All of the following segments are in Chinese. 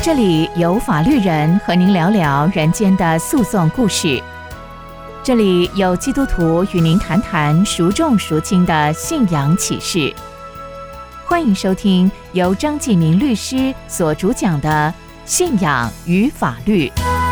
这里有法律人和您聊聊人间的诉讼故事，这里有基督徒与您谈谈孰重孰轻的信仰启示。欢迎收听由张继明律师所主讲的《信仰与法律》。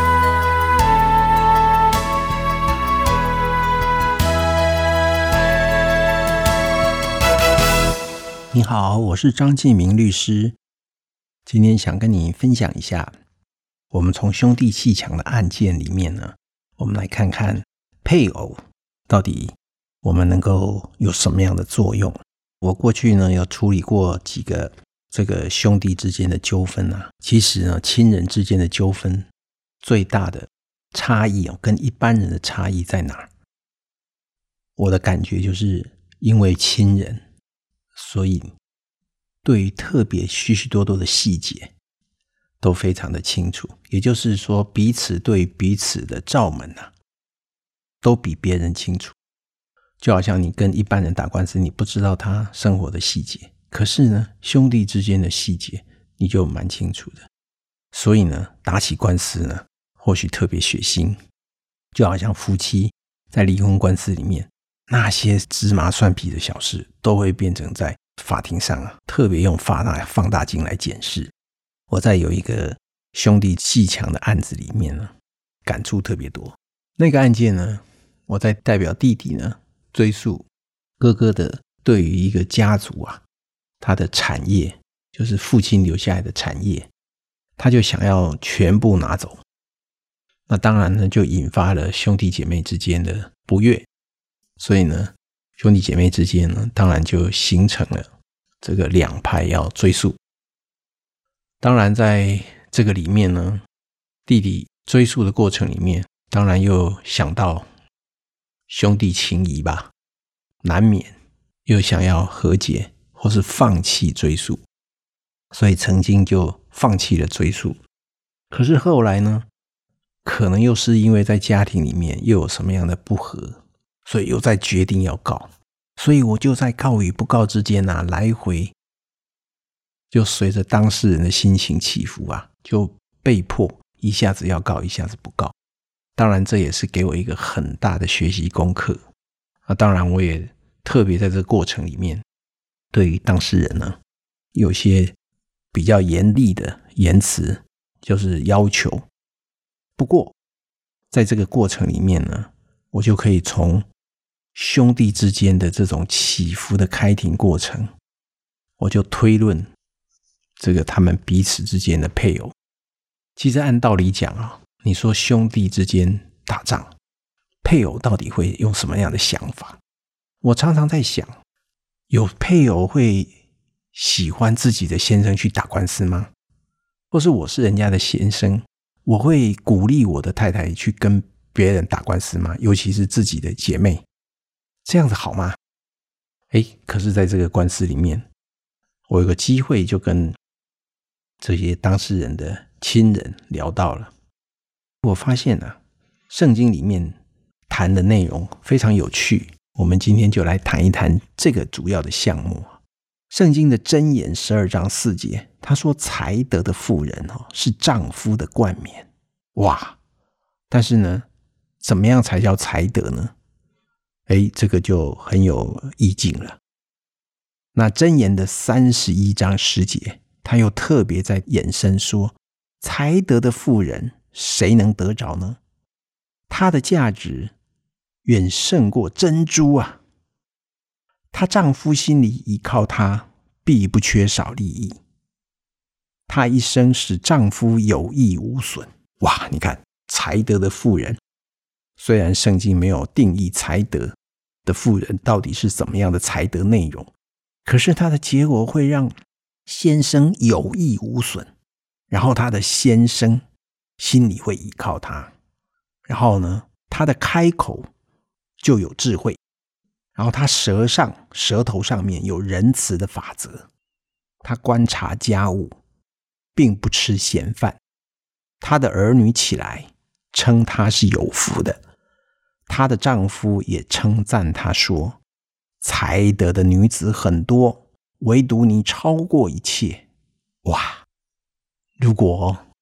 你好，我是张继明律师。今天想跟你分享一下，我们从兄弟阋墙的案件里面呢，我们来看看配偶到底我们能够有什么样的作用。我过去呢有处理过几个这个兄弟之间的纠纷啊，其实呢亲人之间的纠纷最大的差异跟一般人的差异在哪？我的感觉就是因为亲人，所以对于特别许许多多的细节都非常的清楚，也就是说彼此对彼此的罩门啊，都比别人清楚。就好像你跟一般人打官司，你不知道他生活的细节，可是呢兄弟之间的细节你就蛮清楚的。所以呢打起官司呢或许特别血腥，就好像夫妻在离婚官司里面，那些芝麻蒜皮的小事都会变成在法庭上啊，特别用放大镜来检视。我在有一个兄弟阋墙的案子里面呢，感触特别多。那个案件呢，我在代表弟弟呢追诉哥哥的对于一个家族啊，他的产业，就是父亲留下来的产业，他就想要全部拿走。那当然呢，就引发了兄弟姐妹之间的不悦。所以呢兄弟姐妹之间呢，当然就形成了这个两派要追诉。当然在这个里面呢，弟弟追诉的过程里面，当然又想到兄弟情谊吧，难免又想要和解或是放弃追诉，所以曾经就放弃了追诉。可是后来呢，可能又是因为在家庭里面又有什么样的不和，所以又在决定要告。所以我就在告与不告之间啊，来回就随着当事人的心情起伏啊，就被迫一下子要告，一下子不告。当然这也是给我一个很大的学习功课。当然我也特别在这个过程里面，对于当事人呢，有些比较严厉的言辞，就是要求。不过在这个过程里面呢，我就可以从兄弟之间的这种起伏的开庭过程，我就推论这个他们彼此之间的配偶。其实按道理讲啊，你说兄弟之间打仗，配偶到底会用什么样的想法？我常常在想，有配偶会喜欢自己的先生去打官司吗？或是我是人家的先生，我会鼓励我的太太去跟别人打官司吗？尤其是自己的姐妹，这样子好吗？可是在这个官司里面，我有个机会就跟这些当事人的亲人聊到了。我发现啊，圣经里面谈的内容非常有趣，我们今天就来谈一谈这个主要的项目。圣经的箴言12章4节，他说才德的妇人是丈夫的冠冕。哇！但是呢，怎么样才叫才德呢？这个就很有意境了。那箴言的31章10节，他又特别在衍生说，才德的妇人谁能得着呢？她的价值远胜过珍珠啊！她丈夫心里依靠她，必不缺少利益。她一生使丈夫有益无损。哇，你看才德的妇人，虽然圣经没有定义才德的妇人到底是怎么样的才德内容，可是她的结果会让先生有益无损，然后她的先生心里会依靠她，然后呢，她的开口就有智慧，然后她舌头上面有仁慈的法则，她观察家务，并不吃闲饭，她的儿女起来称她是有福的，她的丈夫也称赞她说，才德的女子很多，唯独你超过一切。哇！如果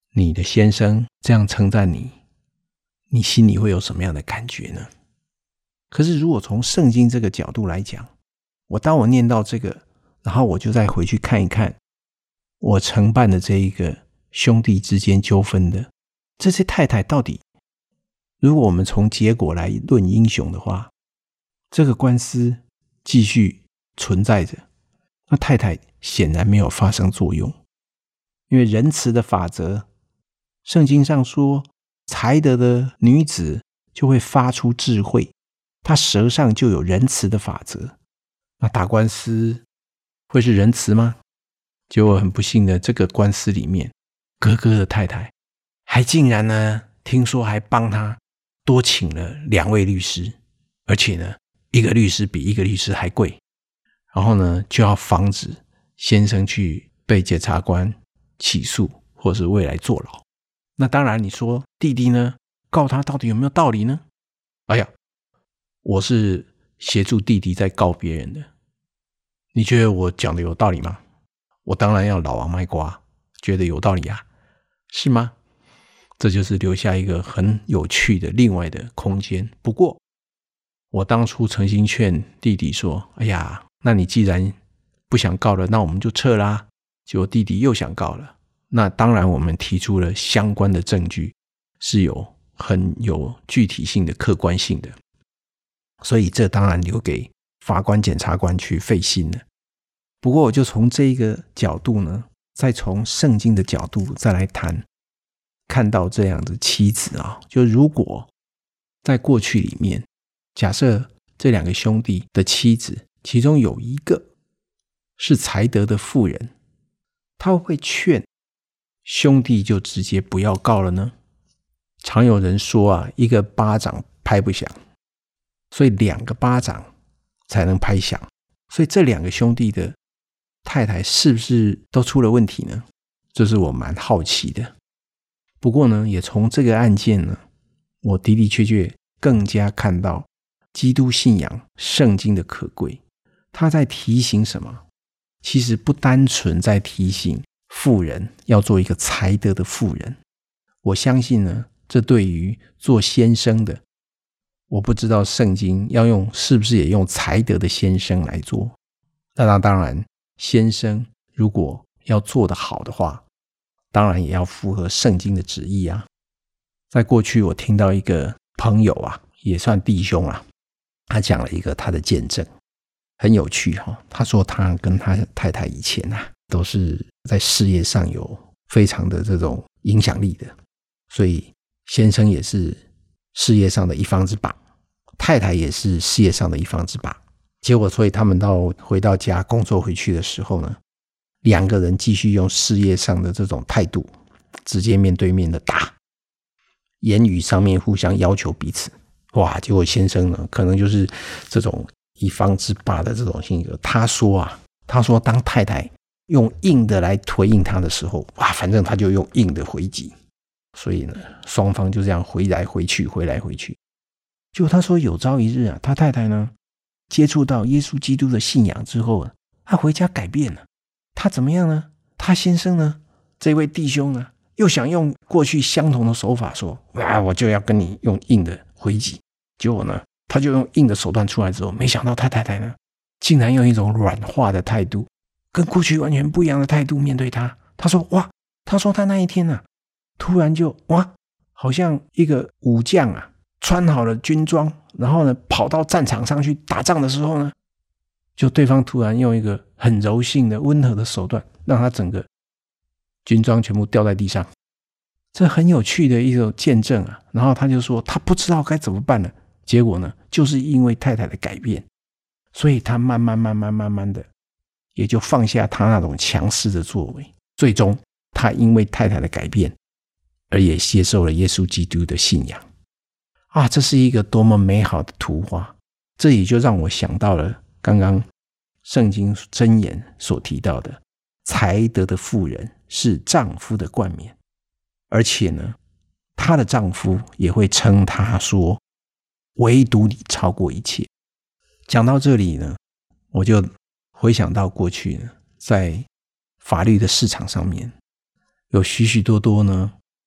你的先生这样称赞你，你心里会有什么样的感觉呢？可是如果从圣经这个角度来讲，当我念到这个，然后我就再回去看一看我承办的这一个兄弟之间纠纷的这些太太，到底如果我们从结果来论英雄的话，这个官司继续存在着，那太太显然没有发生作用。因为仁慈的法则，圣经上说才德的女子就会发出智慧，她舌上就有仁慈的法则。那打官司会是仁慈吗？结果很不幸的，这个官司里面哥哥的太太还竟然呢，听说还帮他多请了2位律师，而且呢一个律师比一个律师还贵，然后呢就要防止先生去被检察官起诉或是未来坐牢。那当然你说弟弟呢告他到底有没有道理呢？哎呀，我是协助弟弟在告别人的，你觉得我讲的有道理吗？我当然要老王卖瓜，觉得有道理啊，是吗？这就是留下一个很有趣的另外的空间。不过我当初诚心劝弟弟说，哎呀，那你既然不想告了，那我们就撤啦。结果弟弟又想告了，那当然我们提出了相关的证据，是很有具体性的客观性的，所以这当然留给法官检察官去费心了。不过我就从这一个角度呢，再从圣经的角度再来谈，看到这样的妻子啊，就如果在过去里面，假设这2个兄弟的妻子其中有一个是才德的妇人，他会劝兄弟就直接不要告了呢？常有人说啊，一个巴掌拍不响，所以2个巴掌才能拍响。所以这2个兄弟的太太是不是都出了问题呢？这是我蛮好奇的。不过呢，也从这个案件呢，我的的确确更加看到基督信仰圣经的可贵。他在提醒什么？其实不单纯在提醒妇人要做一个才德的妇人。我相信呢，这对于做先生的，我不知道圣经是不是也用才德的先生来做。那当然先生如果要做得好的话，当然也要符合圣经的旨意啊。在过去我听到一个朋友啊，也算弟兄啊，他讲了一个他的见证，很有趣哈。他说他跟他太太以前啊，都是在事业上有非常的这种影响力的，所以先生也是事业上的一方之霸，太太也是事业上的一方之霸。结果所以他们回到家工作回去的时候呢，2个人继续用事业上的这种态度，直接面对面的打，言语上面互相要求彼此。哇，结果先生呢，可能就是这种一方之霸的这种性格。他说当太太用硬的来回应他的时候，哇，反正他就用硬的回击。所以呢，双方就这样回来回去。结果他说有朝一日啊，他太太呢接触到耶稣基督的信仰之后啊，他回家改变了。他怎么样呢？他先生呢，这位弟兄呢，又想用过去相同的手法说，我就要跟你用硬的回击。结果呢，他就用硬的手段出来之后，没想到他太太呢，竟然用一种软化的态度，跟过去完全不一样的态度面对他。他说他那一天啊，突然就好像一个武将啊，穿好了军装，然后呢跑到战场上去打仗的时候呢，就对方突然用一个很柔性的温和的手段，让他整个军装全部掉在地上。这很有趣的一种见证啊。然后他就说他不知道该怎么办了。结果呢，就是因为太太的改变，所以他慢慢的也就放下他那种强势的作为。最终他因为太太的改变而也接受了耶稣基督的信仰啊，这是一个多么美好的图画。这也就让我想到了刚刚圣经箴言所提到的，才德的妇人是丈夫的冠冕，而且呢，她的丈夫也会称她说，唯独你超过一切。讲到这里呢，我就回想到过去呢，在法律的市场上面，有许许多多呢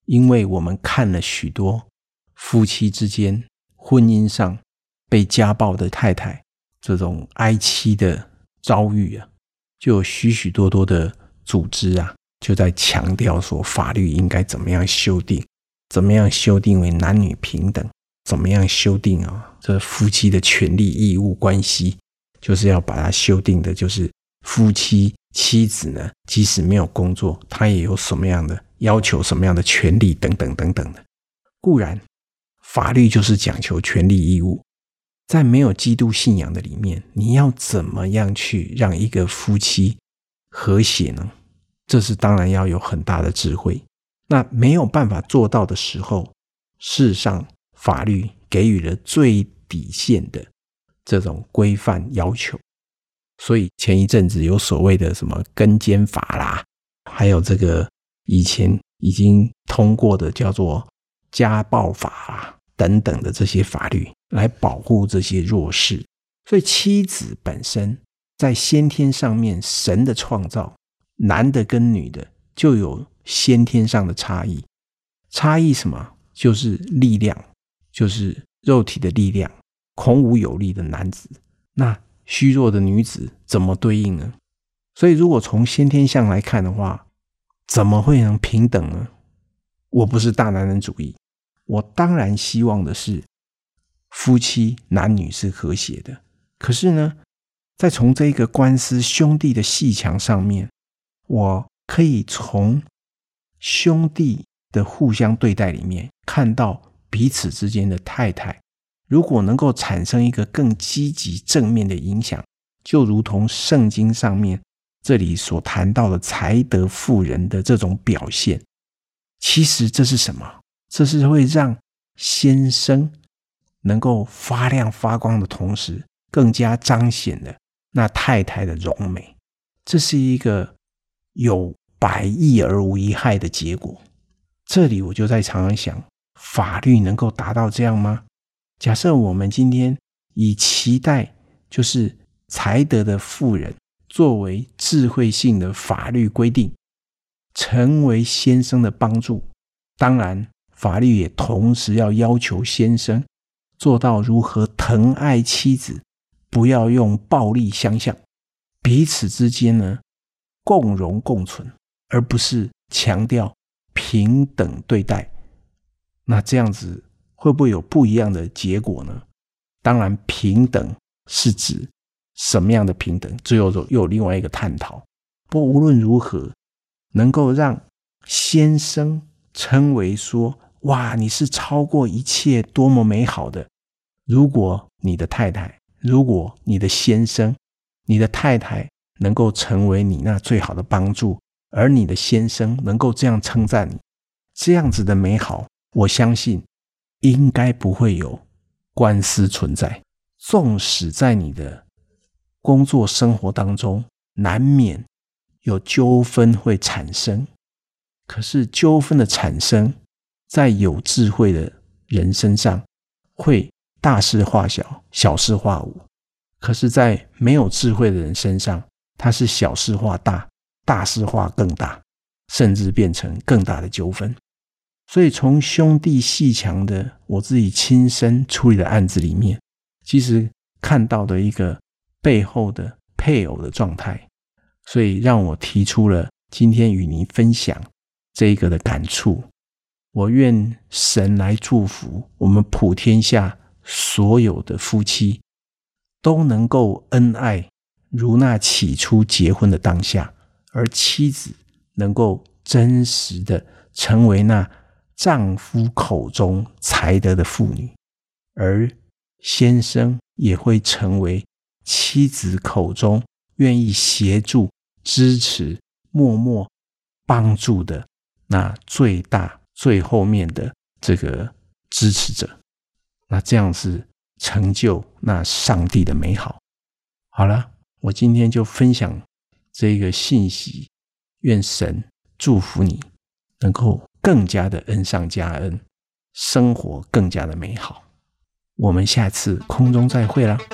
因为我们看了许多夫妻之间婚姻上被家暴的太太这种哀戚的遭遇啊，就有许许多多的组织啊，就在强调说法律应该怎么样修订，怎么样修订为男女平等，怎么样修订啊这夫妻的权利义务关系，就是要把它修订的就是夫妻妻子呢，即使没有工作，他也有什么样的要求，什么样的权利等等等等的。固然法律就是讲求权利义务，在没有基督信仰的里面，你要怎么样去让一个夫妻和谐呢？这是当然要有很大的智慧。那没有办法做到的时候，事实上法律给予了最底线的这种规范要求。所以前一阵子有所谓的什么跟监法啦，还有这个以前已经通过的叫做家暴法啦等等的这些法律来保护这些弱势。所以妻子本身在先天上面神的创造，男的跟女的就有先天上的差异。差异什么？就是力量，就是肉体的力量，孔武有力的男子，那虚弱的女子怎么对应呢？所以如果从先天上来看的话，怎么会能平等呢？我不是大男人主义，我当然希望的是夫妻男女是和谐的。可是呢，在从这个官司兄弟的戏墙上面，我可以从兄弟的互相对待里面看到彼此之间的太太如果能够产生一个更积极正面的影响，就如同圣经上面这里所谈到的才德妇人的这种表现，其实这是什么？这是会让先生能够发亮发光的同时，更加彰显了那太太的荣美。这是一个有百益而无一害的结果。这里我就在常常想，法律能够达到这样吗？假设我们今天以期待就是才德的妇人作为智慧性的法律规定，成为先生的帮助，当然法律也同时要求先生做到如何疼爱妻子，不要用暴力相向，彼此之间呢共荣共存，而不是强调平等对待。那这样子会不会有不一样的结果呢？当然平等是指什么样的平等，最后又有另外一个探讨。不过无论如何，能够让先生称为说，哇，你是超过一切多么美好的。如果你的太太，如果你的先生，你的太太能够成为你那最好的帮助，而你的先生能够这样称赞你，这样子的美好，我相信应该不会有官司存在。纵使在你的工作生活当中难免有纠纷会产生，可是纠纷的产生在有智慧的人身上会大事化小，小事化无。可是在没有智慧的人身上，它是小事化大，大事化更大，甚至变成更大的纠纷。所以从兄弟戏墙的我自己亲身处理的案子里面，其实看到的一个背后的配偶的状态，所以让我提出了今天与您分享这一个的感触。我愿神来祝福我们普天下所有的夫妻都能够恩爱，如那起初结婚的当下，而妻子能够真实的成为那丈夫口中才德的妇女，而先生也会成为妻子口中愿意协助、支持、默默帮助的那最大最后面的这个支持者。那这样是成就那上帝的美好。好了，我今天就分享这个信息，愿神祝福你能够更加的恩上加恩，生活更加的美好。我们下次空中再会啦。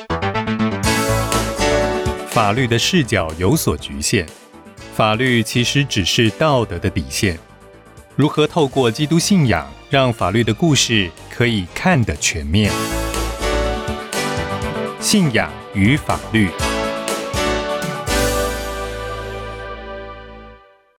法律的视角有所局限，法律其实只是道德的底线。 如何透过基督信仰，让法律的故事可以看得全面。信仰与法律。